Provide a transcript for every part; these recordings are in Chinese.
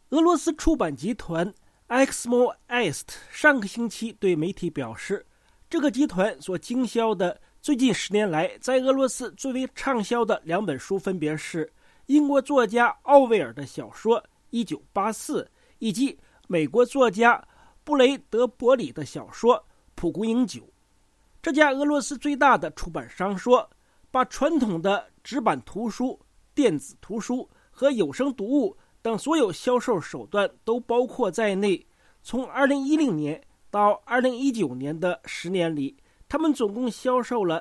俄罗斯出版集团 Exmo Est 上个星期对媒体表示，这个集团所经销的最近10年来在俄罗斯最为畅销的2本书分别是英国作家奥威尔的小说《1984》以及美国作家布雷德伯里的小说《蒲公英酒》。这家俄罗斯最大的出版商说，把传统的纸版图书、电子图书和有声读物等所有销售手段都包括在内。从2010年到2019年的10年里，他们总共销售了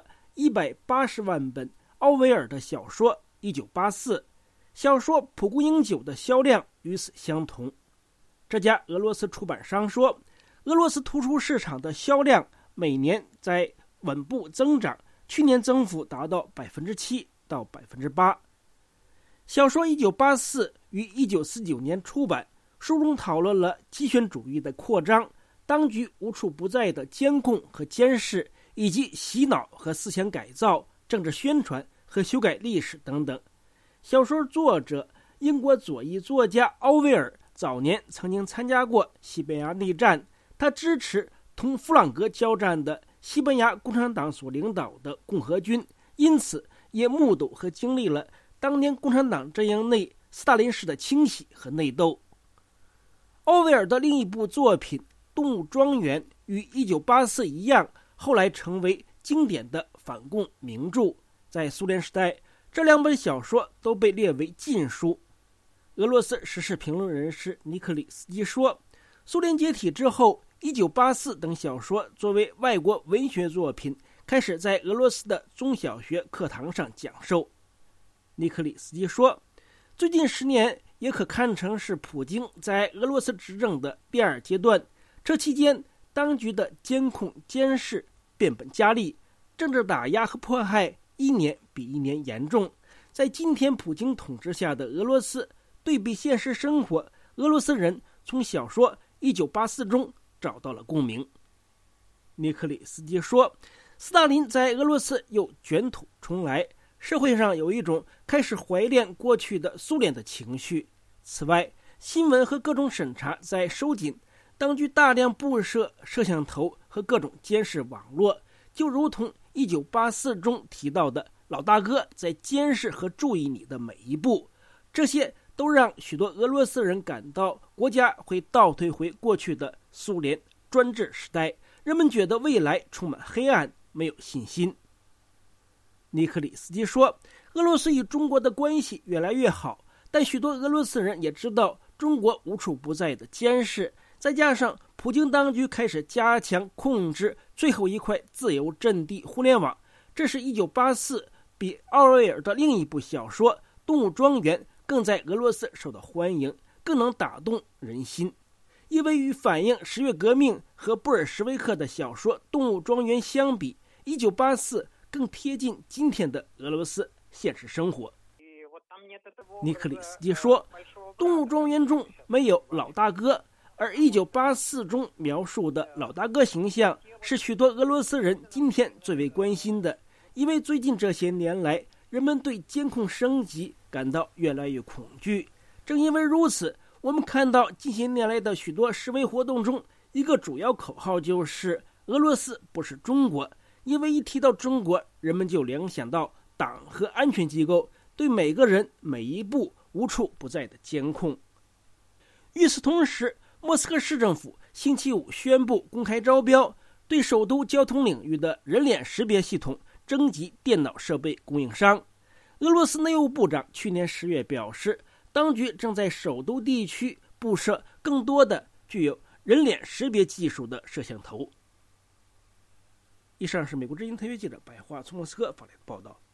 180万本奥威尔的小说《1984》，小说《蒲公英酒》的销量与此相同。这家俄罗斯出版商说，俄罗斯图书市场的销量每年在稳步增长，去年增幅达到7%到8%。小说《1984》于1949年出版，书中讨论了极权主义的扩张、当局无处不在的监控和监视，以及洗脑和思想改造、政治宣传和修改历史等等。小说作者英国左翼作家奥威尔早年曾经参加过西班牙内战，他支持同弗朗哥交战的西班牙共产党所领导的共和军，因此也目睹和经历了当年共产党阵营内斯大林式的清洗和内斗。奥威尔的另一部作品《动物庄园》与《1984》一样，后来成为经典的反共名著。在苏联时代，这2本小说都被列为禁书。俄罗斯时事评论人士尼克里斯基说，苏联解体之后，《1984》等小说作为外国文学作品，开始在俄罗斯的中小学课堂上讲授。尼克里斯基说，最近10年也可看成是普京在俄罗斯执政的第2阶段，这期间当局的监控监视变本加厉，政治打压和迫害一年比一年严重。在今天普京统治下的俄罗斯，对比现实生活，俄罗斯人从小说《1984》中找到了共鸣。尼克里斯基说，斯大林在俄罗斯又卷土重来，社会上有一种开始怀念过去的苏联的情绪。此外，新闻和各种审查在收紧，当局大量布设摄像头和各种监视网络，就如同《1984》中提到的老大哥在监视和注意你的每一步。这些都让许多俄罗斯人感到国家会倒退回过去的苏联专制时代，人们觉得未来充满黑暗，没有信心。尼克里斯基说，俄罗斯与中国的关系越来越好，但许多俄罗斯人也知道中国无处不在的监视，再加上普京当局开始加强控制最后一块自由阵地互联网，这是《1984》比奥威尔的另一部小说《动物庄园》更在俄罗斯受到欢迎，更能打动人心。因为与反映10月革命和布尔什维克的小说《动物庄园》相比，《1984》更贴近今天的俄罗斯现实生活。尼克里斯基说，《动物庄园》中没有老大哥，而《1984》中描述的老大哥形象是许多俄罗斯人今天最为关心的，因为最近这些年来，人们对监控升级感到越来越恐惧。正因为如此，我们看到近些年来的许多示威活动中，一个主要口号就是俄罗斯不是中国，因为一提到中国，人们就联想到党和安全机构对每个人每一步无处不在的监控。与此同时，莫斯科市政府星期5宣布公开招标，对首都交通领域的人脸识别系统征集电脑设备供应商。俄罗斯内务部长去年10月表示，当局正在首都地区布设更多的具有人脸识别技术的摄像头。以上是美国之音特约记者白桦从莫斯科发来的报道。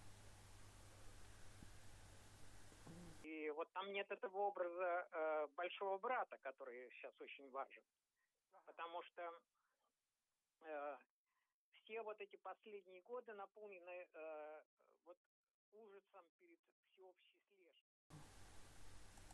Там нет этого образа большого брата, который сейчас очень важен. Потому что все вот эти последние годы наполнены вот ужасом перед всеобщей